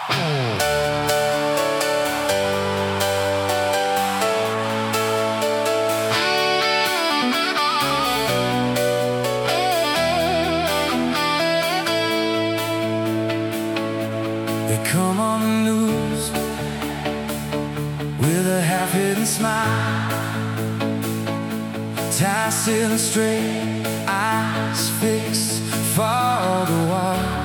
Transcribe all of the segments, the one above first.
They come on the news with a half-hidden smile, ties sailing straight, eyes fixed for the while.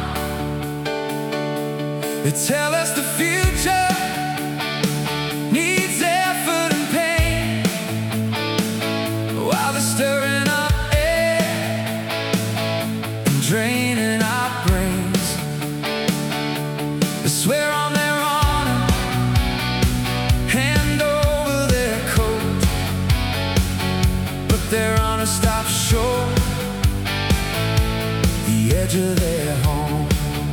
They tell us the future needs effort and pain, while they're stirring up air and draining our brains. They swear on their honor, hand over their coat, but their honor stops short the edge of their home.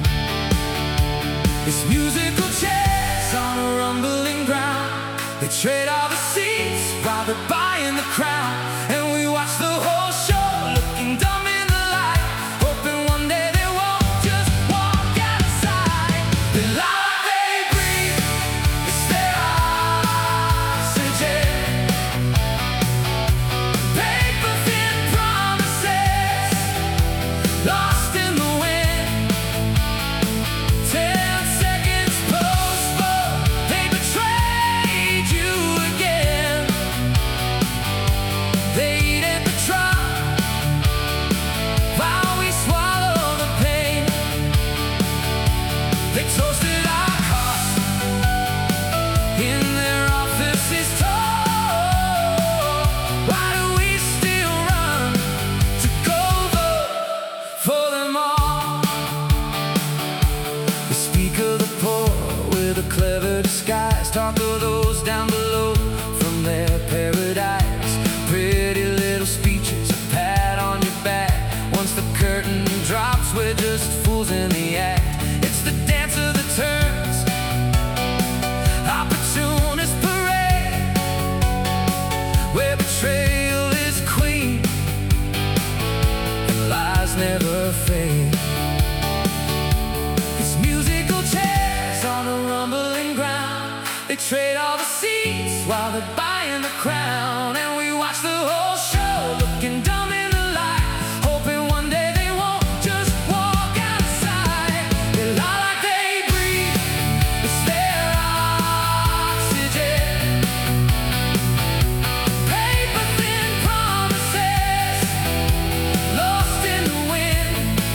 It's musical chairs on a rumbling ground. They trade all the seats while they're buying the crown, and we watch the whole show looking dumb in the light, hoping one day they won't just walk outside. They lie like they breathe, it's their oxygen. Paper thin promises lost in the wind. 10 seconds postponed, they betrayed you again. They eat at the trough while we swallow the pain. They toasted our cost in their offices told. Why do we still run to go vote for them all? They speak of the poor with a clever disguise, talk of those down below from their paradise. Pretty little speeches, a pat on your back. Once the curtain drops, we're just fools in the act. It's the dance of the turns, opportunist parade, where betrayal is queen and lies never fade. It's musical chairs on a rumbling ground. They trade all the seats while they're buying the crown, and we watch the whole show looking dumb in the light, hoping one day they won't just walk outside. They lie like they breathe, it's their oxygen. Paper thin promises lost in the wind.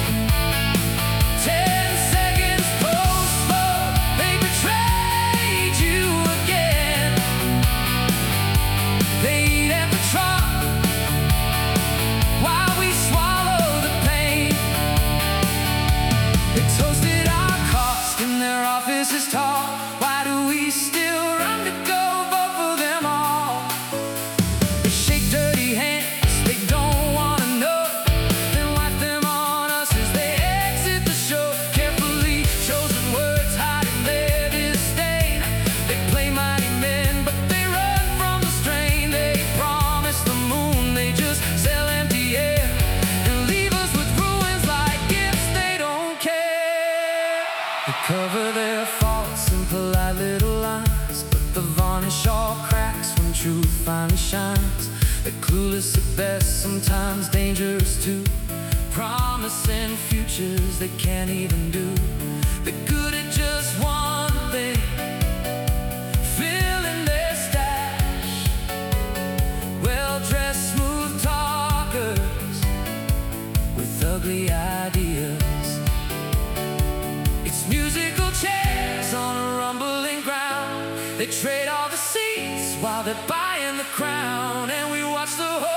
10 seconds postponed, they betrayed you again. They eat at the trough while we swallow the pain. They toasted our cost in their offices tall. Why do we still run to go vote for them all? They shake dirty hands, they don't wanna know, then wipe them on us as they exit the show. Carefully chosen words hiding their disdain. They play mighty men, but they run from the strain. They promise the moon, they just sell empty air and leave us with ruins like gifts. They don't care. They cover their faults in polite little lines, but the varnish all cracks when truth finally shines. They're clueless at best, sometimes dangerous too, promising futures they can't even do. They're good at just one thing, filling their stash. Well-dressed, smooth talkers with ugly ideas. It's musical chairs on a rumbling ground. They trade all the seats while they're buying the crown, and we watch the whole